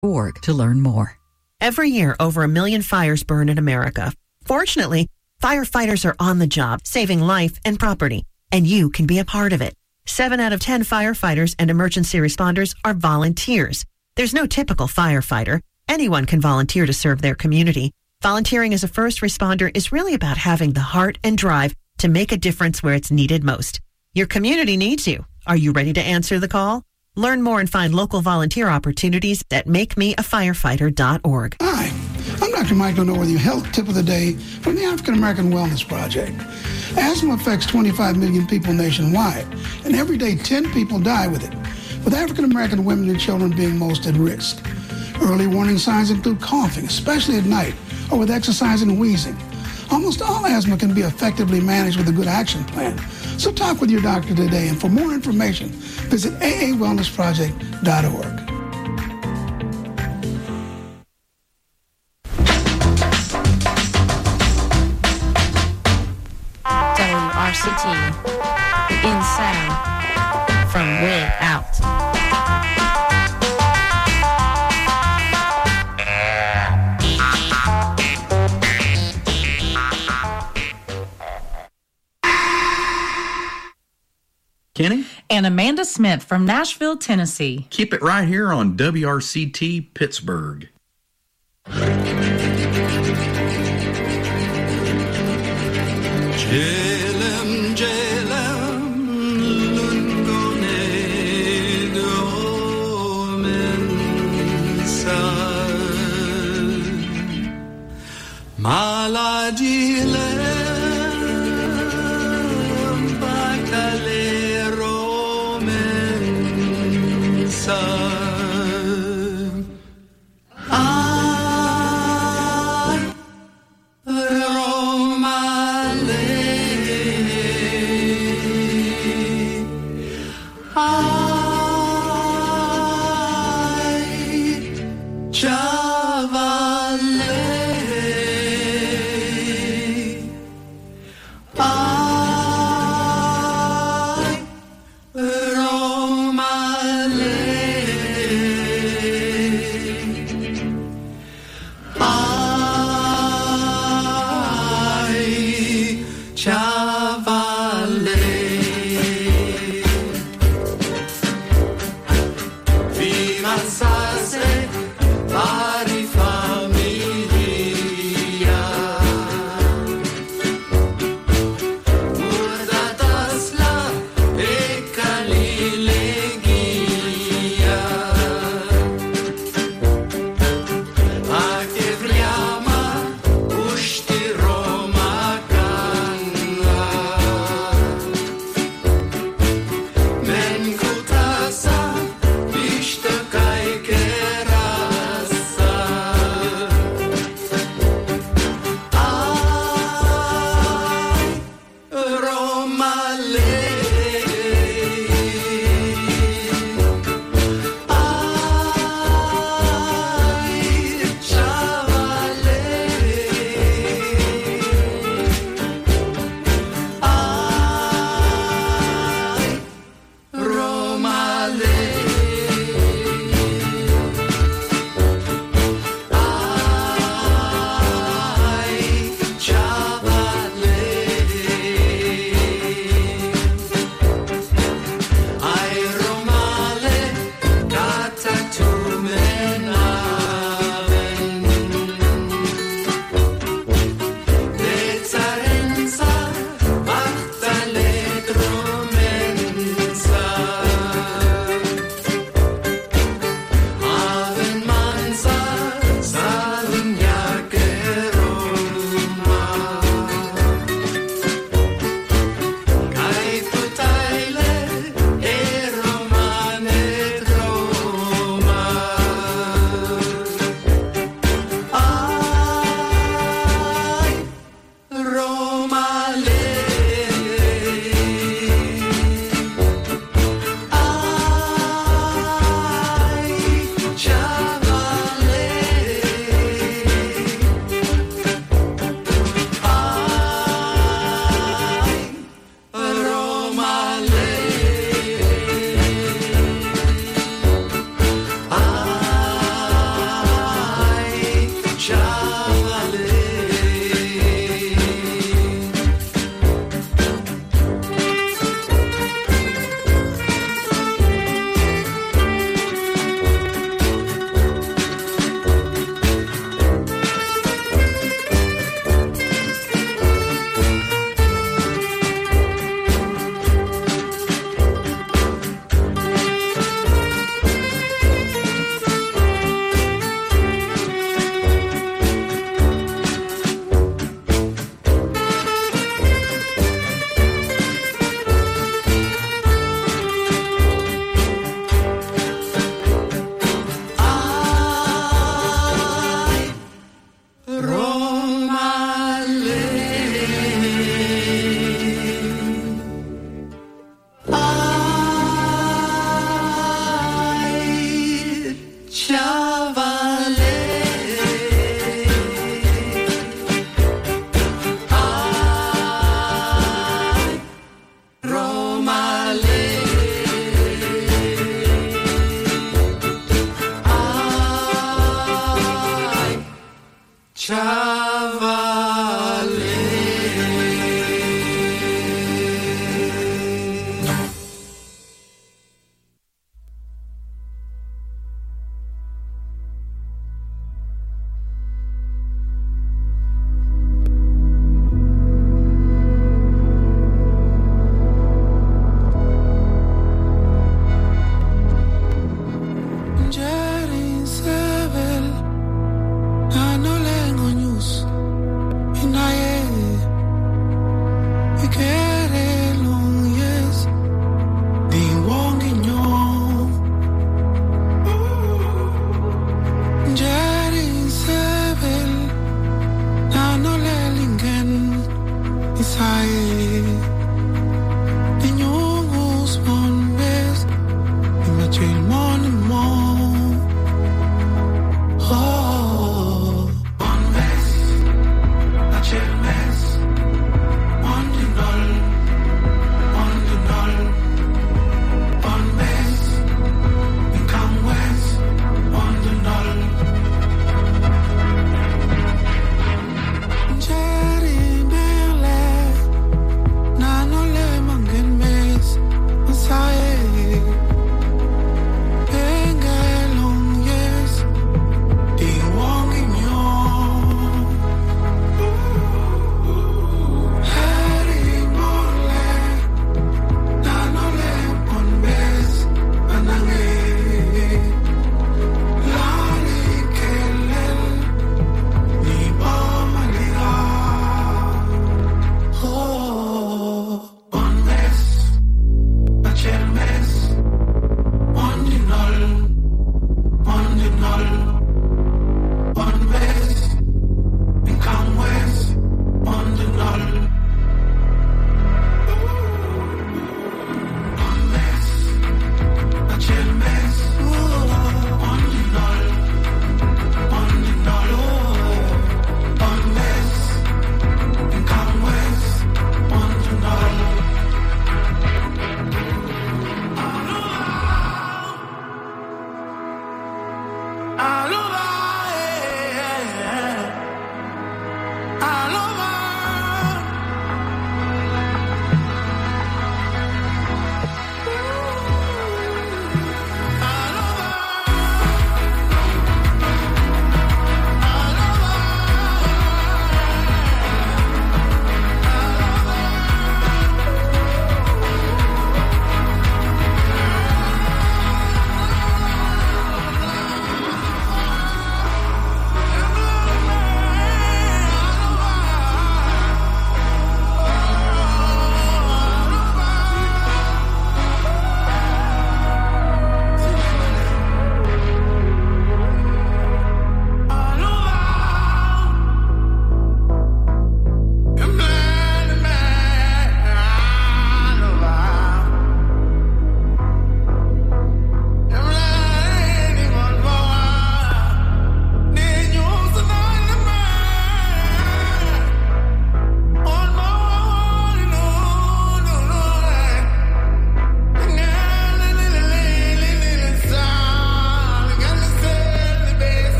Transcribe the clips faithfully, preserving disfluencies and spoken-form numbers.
org to learn more. Every year, over a million fires burn in America. Fortunately, firefighters are on the job, saving life and property, and you can be a part of it. Seven out of ten firefighters and emergency responders are volunteers. There's no typical firefighter. Anyone can volunteer to serve their community. Volunteering as a first responder is really about having the heart and drive to make a difference where it's needed most. Your community needs you. Are you ready to answer the call? Learn more and find local volunteer opportunities at make me a firefighter dot org. Hi, I'm Doctor Michael Noor with your health tip of the day from the African American Wellness Project. Asthma affects twenty-five million people nationwide, and every day ten people die with it, with African American women and children being most at risk. Early warning signs include coughing, especially at night, or with exercise and wheezing. Almost all asthma can be effectively managed with a good action plan. So talk with your doctor today, and for more information, visit A A wellness project dot org. W R C T, in sound, from way out. Kenny? And Amanda Smith from Nashville, Tennessee. Keep it right here on W R C T Pittsburgh. Jalem, Jalem, Lungone, Domensa, Malajile.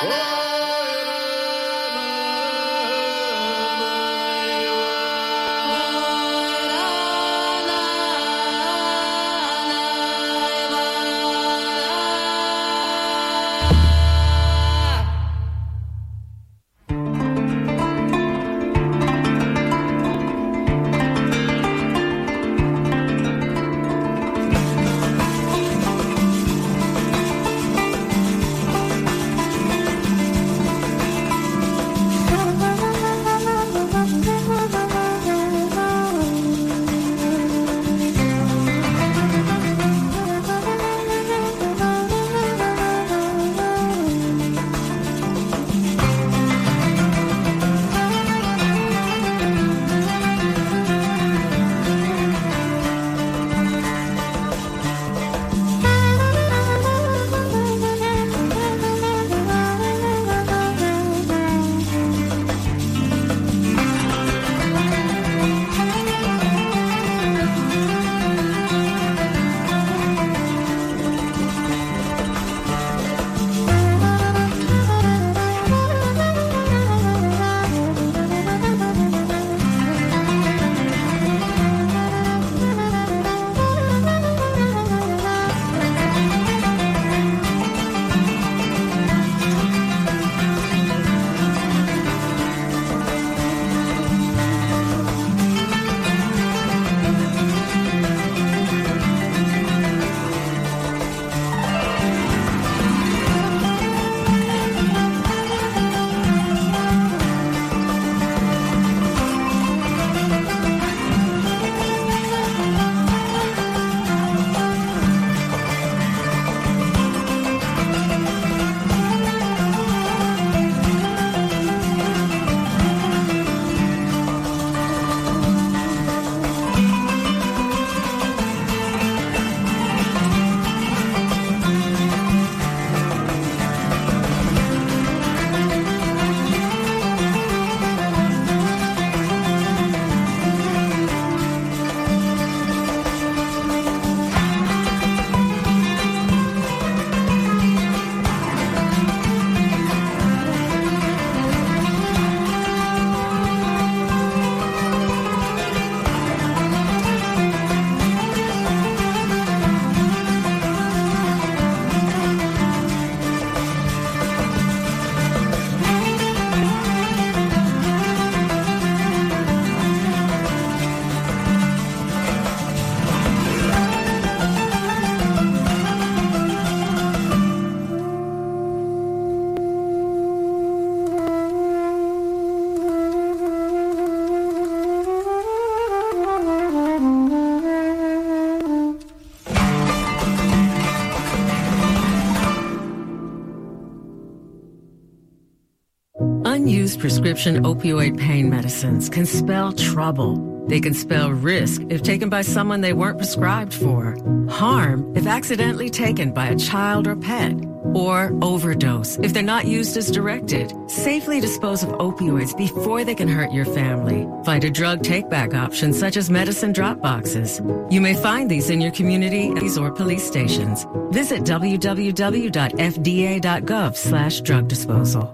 Unused prescription opioid pain medicines can spell trouble. They can spell risk if taken by someone they weren't prescribed for, harm if accidentally taken by a child or pet, or overdose if they're not used as directed. Safely dispose of opioids before they can hurt your family. Find a drug take-back option such as medicine drop boxes. You may find these in your community or police stations. Visit w w w dot f d a dot gov slash drug disposal.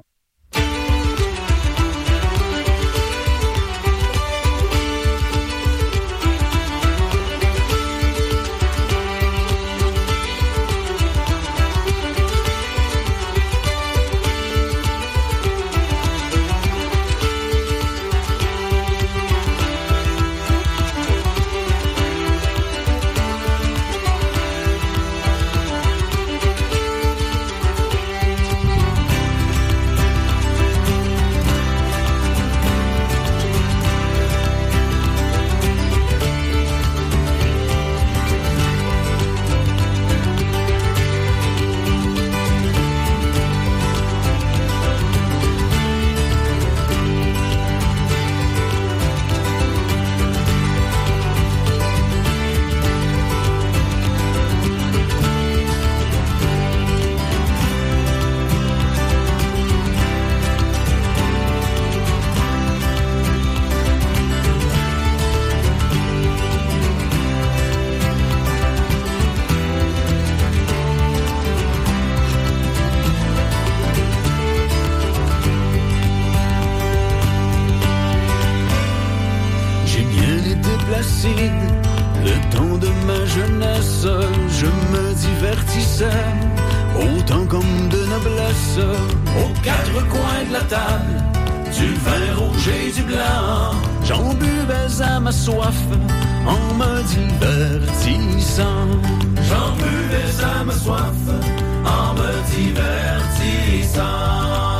décès, autant comme de noblesse, aux quatre coins de la table, du vin rouge et du blanc, j'en buvais à ma soif, en me divertissant. J'en buvais à ma soif, en me divertissant.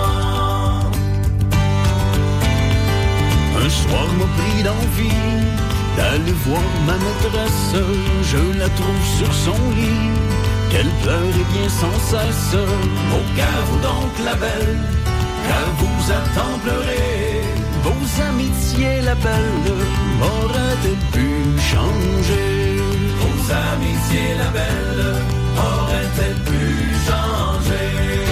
Un soir m'a pris d'envie d'aller voir ma maîtresse, je la trouve sur son lit, qu'elle pleure et bien sans cesse. Oh, qu'avoue donc la belle, qu'elle vous attend pleurer, vos amitiés la belle, auraient-elles pu changer? Vos amitiés la belle, auraient-elles pu changer?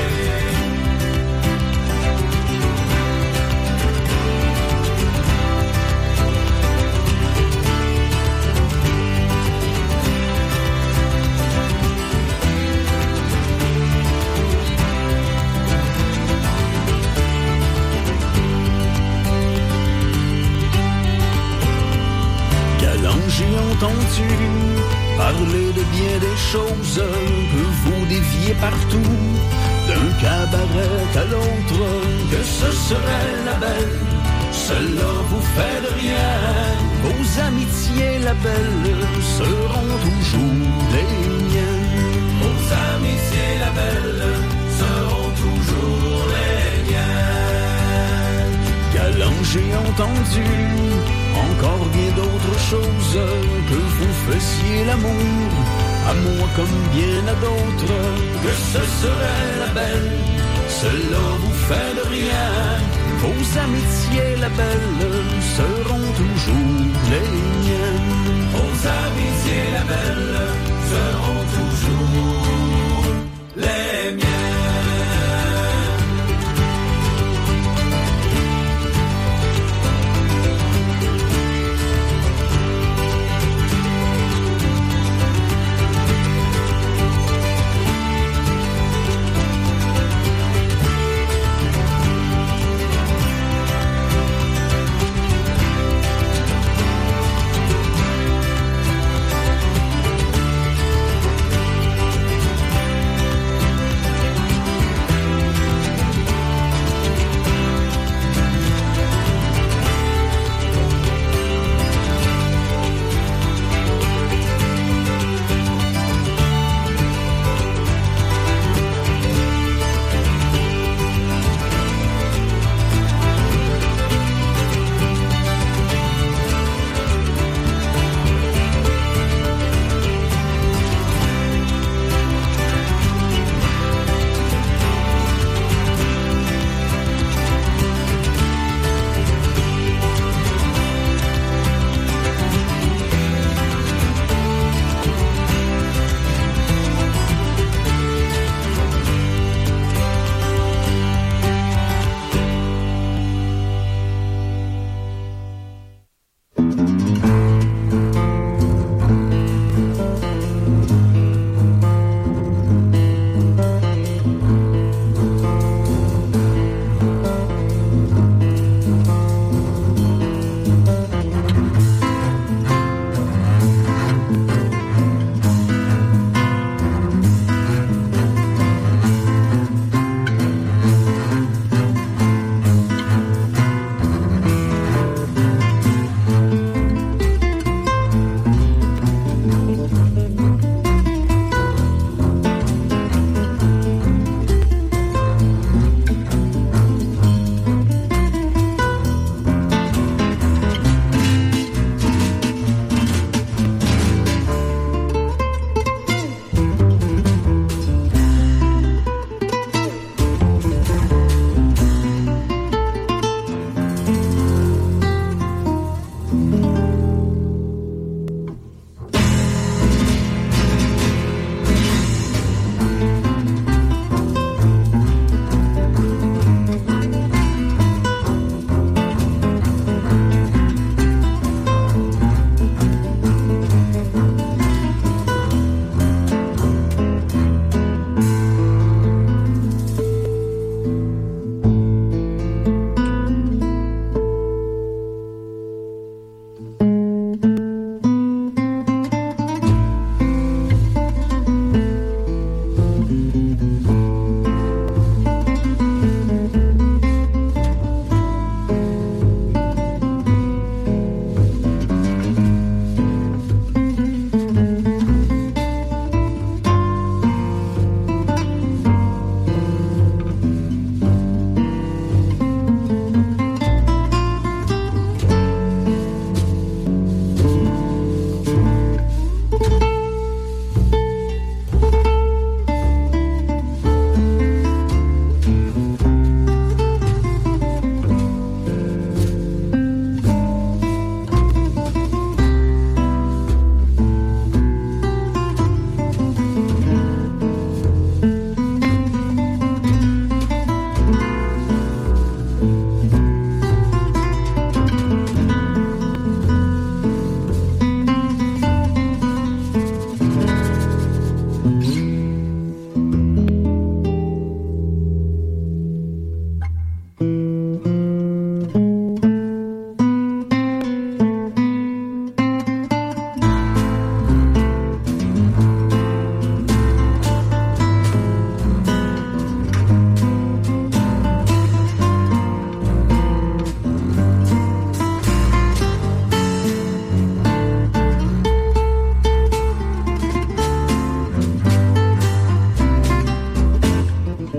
J'ai entendu parler de bien des choses que vous déviez partout, d'un cabaret à l'autre, que ce serait la belle, cela vous fait de rien. Vos amitiés, la belle, seront toujours les miennes. Vos amitiés, la belle, seront toujours les miennes. Galant, j'ai entendu encore bien d'autres choses, que vous faisiez l'amour, à moi comme bien à d'autres, que ce serait la belle, cela vous fait de rien. Vos amitiés, la belle, seront toujours les miennes. Vos amitiés, la belle, seront toujours les miennes.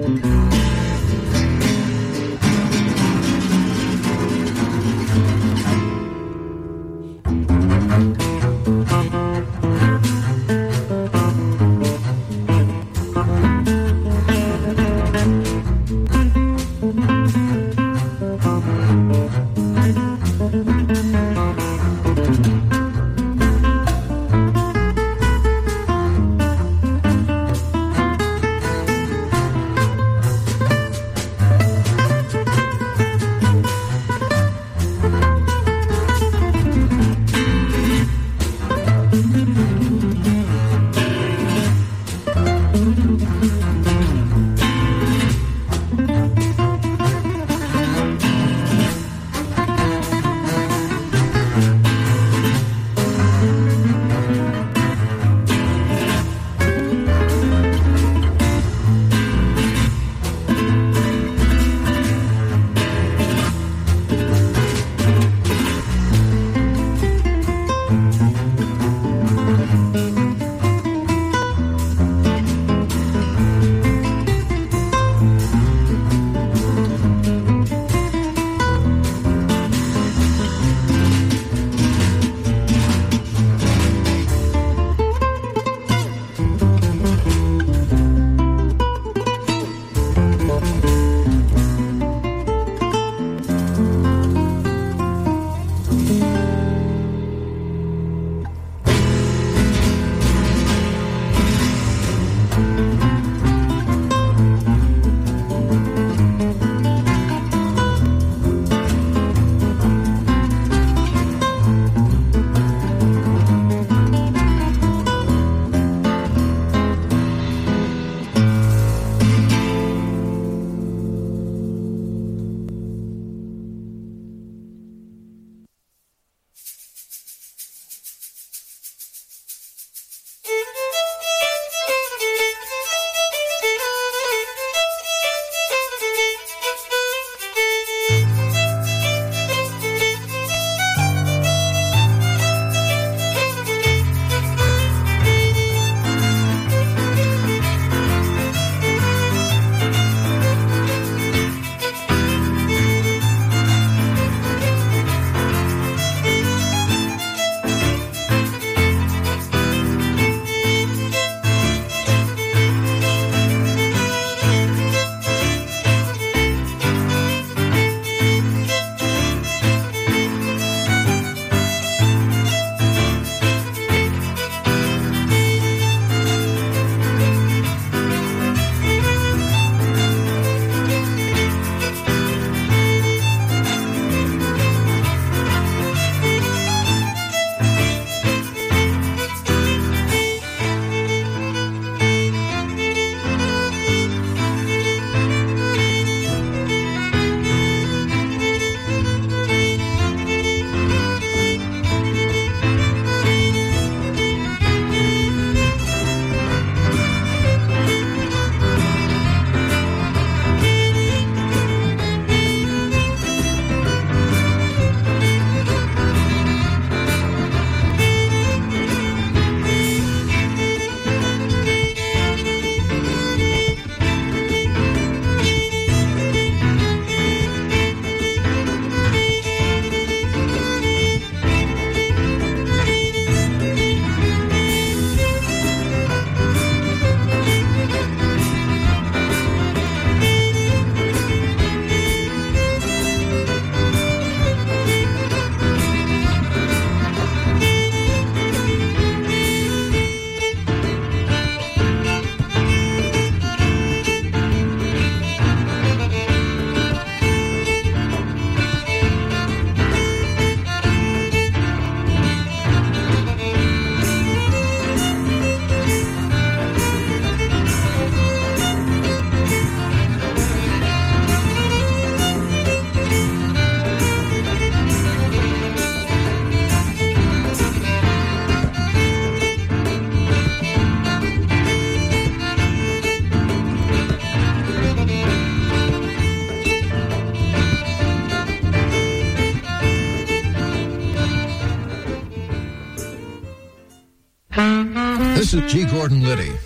This is G. Gordon Liddy.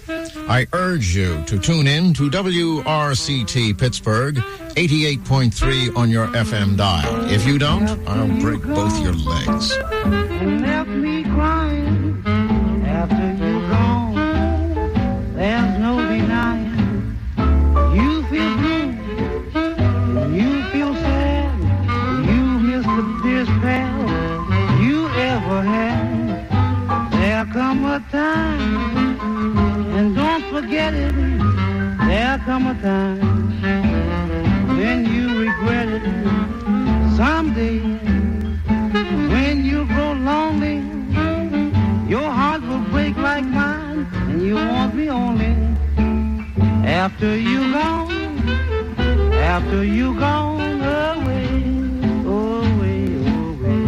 I urge you to tune in to W R C T Pittsburgh, eighty-eight point three on your F M dial. If you don't, I'll break both your legs. And left me crying after you gone. There's no denying. You feel blue, and you feel sad. You miss the dearest pal you ever had. There'll come a time, and don't forget it. There'll come a time when you regret it. Someday, when you grow lonely, your heart will break like mine, and you won't be only. After you gone, after you gone away, away, away.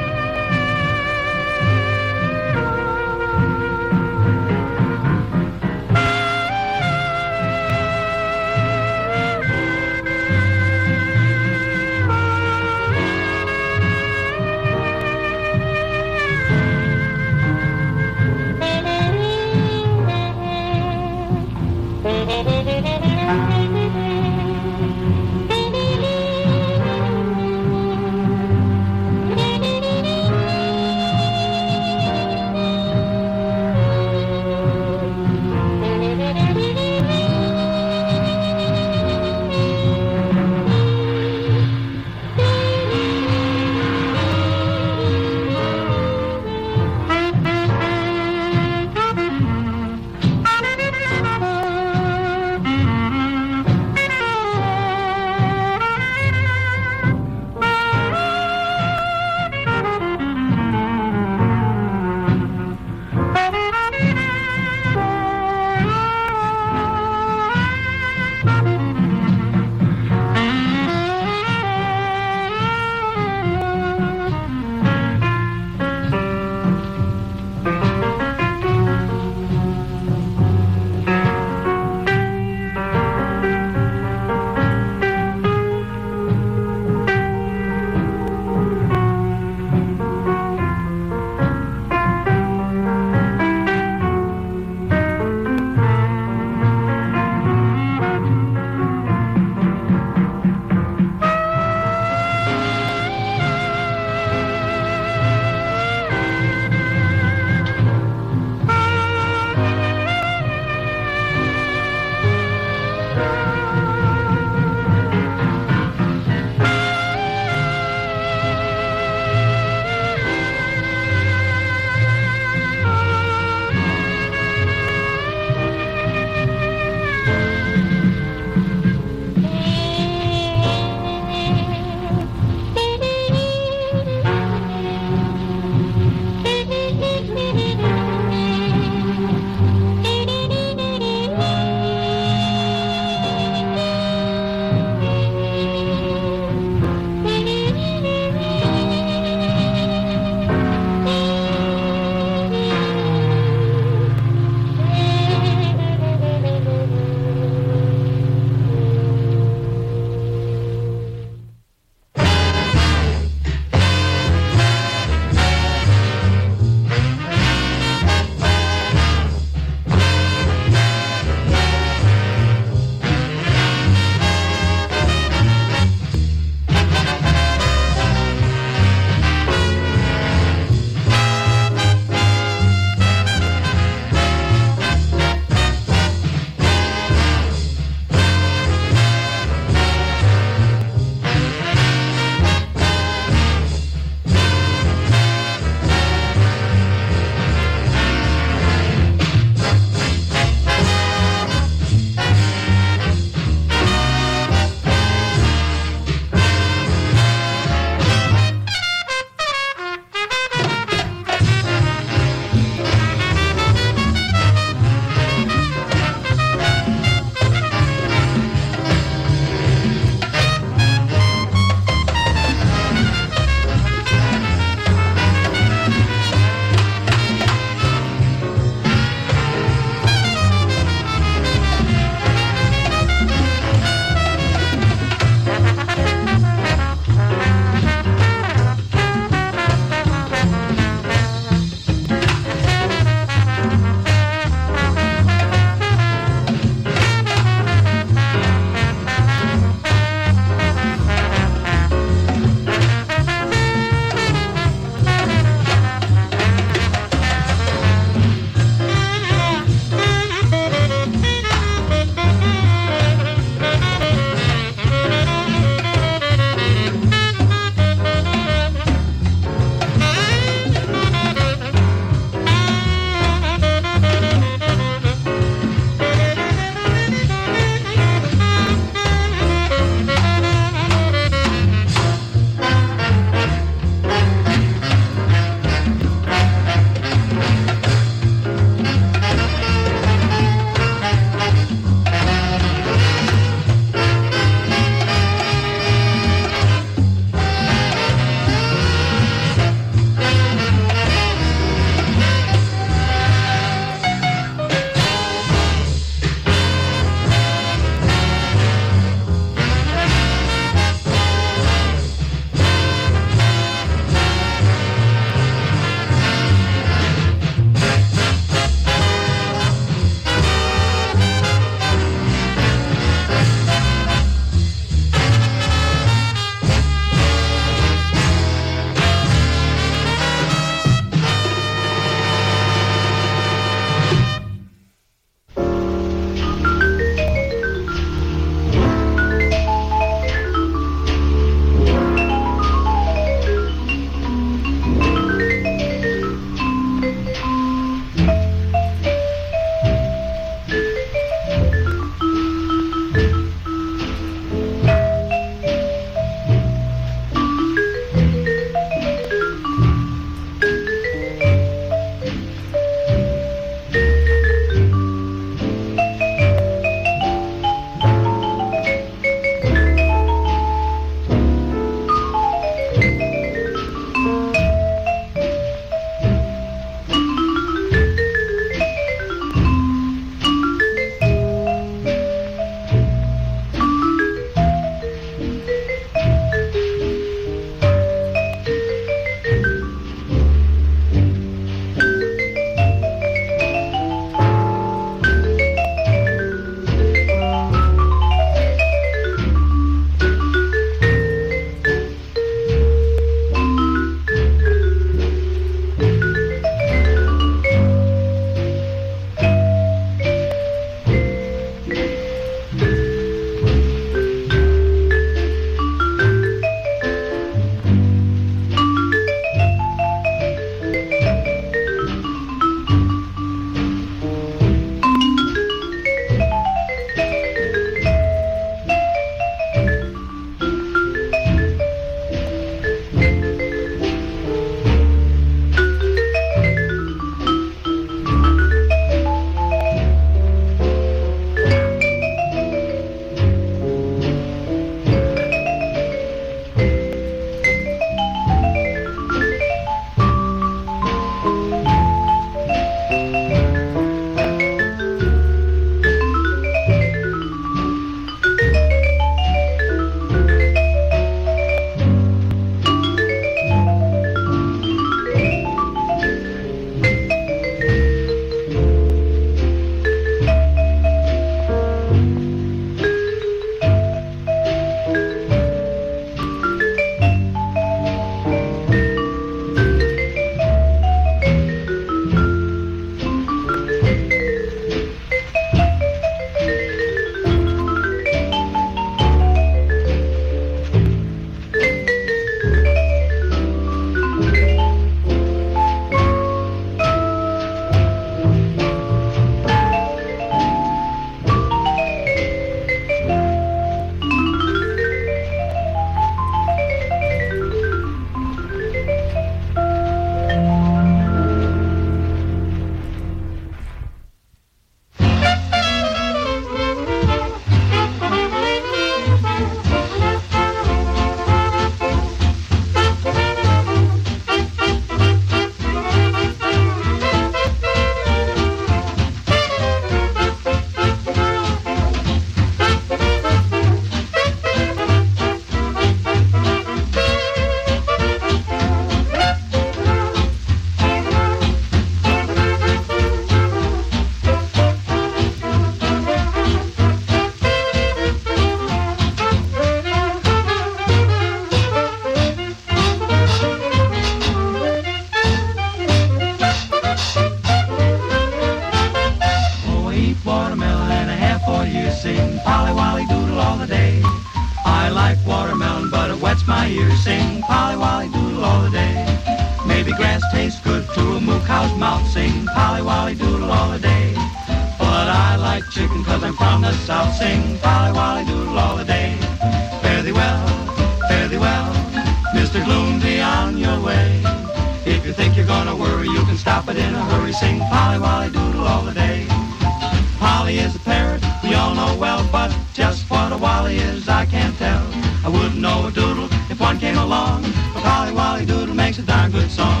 ears sing Polly Wolly Doodle all the day. I like watermelon, but it wets my ears. Sing Polly Wolly Doodle all the day. Maybe grass tastes good to a moo cow's mouth. Sing Polly Wolly Doodle all the day. But I like chicken 'cause I'm from the south. Sing Polly Wolly Doodle all the day. Fare thee well, fare thee well, Mister Gloom, be on your way. If you think you're gonna worry, you can stop it in a hurry. Sing Polly Wolly Doodle all the day. Polly is a parrot, we all know well, but just what a Wally is, I can't tell. I wouldn't know a doodle if one came along, but Polly Wolly Doodle makes a darn good song.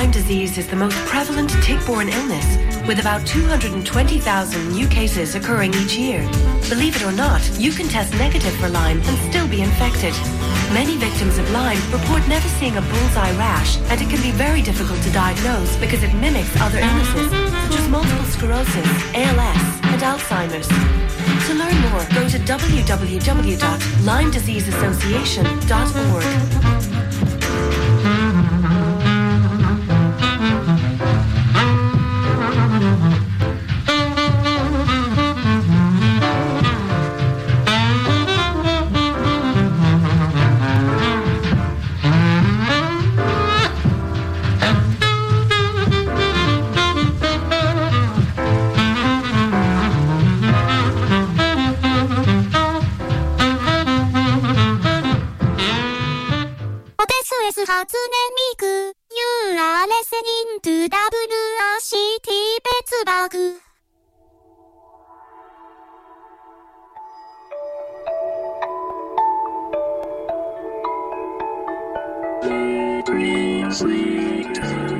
Lyme disease is the most prevalent tick-borne illness, with about two hundred twenty thousand new cases occurring each year. Believe it or not, you can test negative for Lyme and still be infected. Many victims of Lyme report never seeing a bullseye rash, and it can be very difficult to diagnose because it mimics other illnesses, such as multiple sclerosis, A L S, and Alzheimer's. To learn more, go to w w w dot lyme disease association dot org. 初音ミク You are listening to ダブリューアールシーティー ピッツバーグ Three, three, two.